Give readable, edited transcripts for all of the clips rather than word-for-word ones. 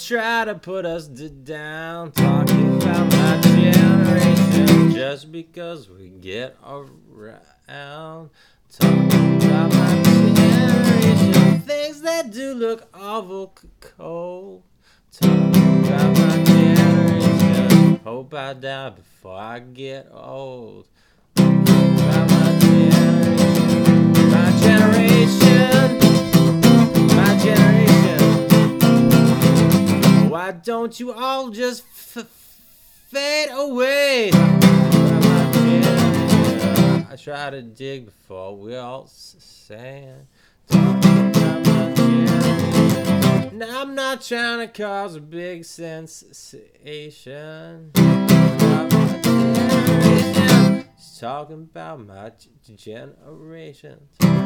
try to put us down, talking about my generation, just because we get around. Talking about my generation, things that do look awful cold. Talking about my generation, hope I die before I get old. About my generation, my generation, my generation. Why don't you all just fade away? I try to dig before we're all saying. And I'm not trying to cause a big sensation. Just talking about my generation.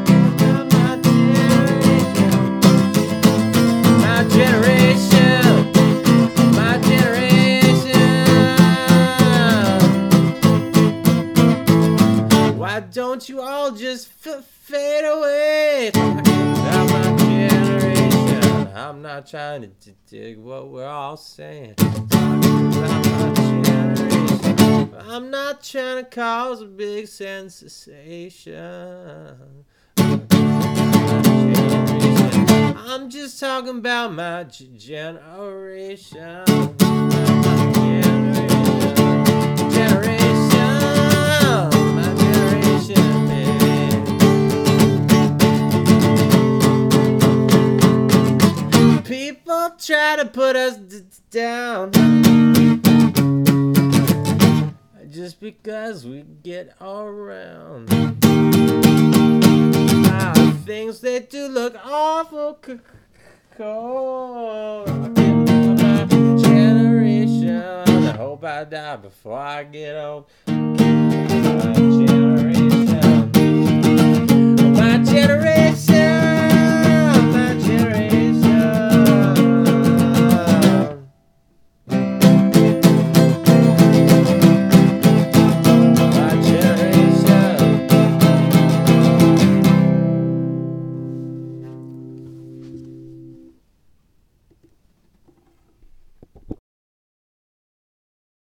My generation. My generation. Why don't you all just fade away? Talking about my generation. I'm not trying to dig what we're all saying. Talking about my generation. I'm not trying to cause a big sensation. I'm just talking about my generation. My generation, baby. People try to put us down, just because we get around. Things they do look awful cold. My generation, I hope I die before I get old. My